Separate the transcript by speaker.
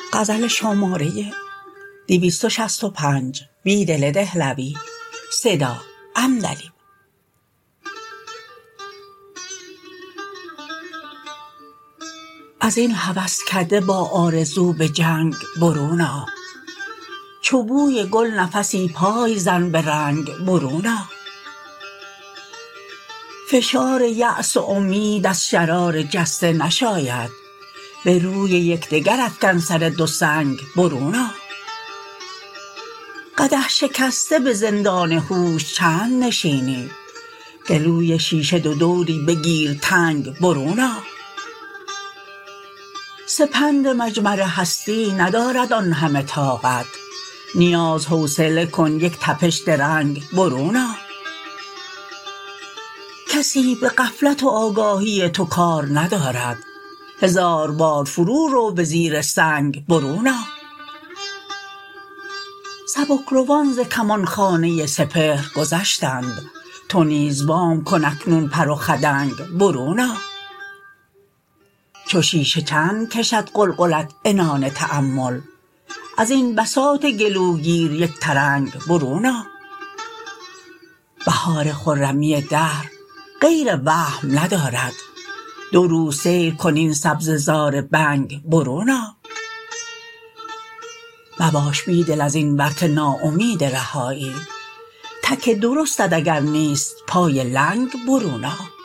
Speaker 1: غزل شماره 265 بیدل دهلوی صدا عمدلی. از این هوسکده با آرزو به جنگ برون آ، چو بوی گل نفسی پای زن به رنگ برون آ. فشار یأس و امید از شرار جسته نشاید، به روی یکدگر افکن سر دو سنگ برون آ. قدح شکسته به زندان هوش چند نشینی، گلوی شیشه دو دوری بگیر تنگ برون آ. سپند مجمر هستی ندارد آن همه طاقت، نیاز حوصله کن یک تپش درنگ برون آ. کسی به غفلت و آگاهی تو کار ندارد، هزار بار فرو رو به زیر سنگ برون آ. سبکروان ز کمانخانه سپهر گذشتند، تو نیز وام کن اکنون پر و خدنگ برون آ. چو شیشه چند کشد قلقلت عنان تأمل، از این بساط گلوگیر یک ترنگ برون آ. بهار خرمی دهر غیر وهم ندارد، دو روز سیر کن این سبزه زار بنگ برون آ. مباش بیدل از این ورطه ناامید رهایی، تک درستت اگر نیست پای لنگ برون آ.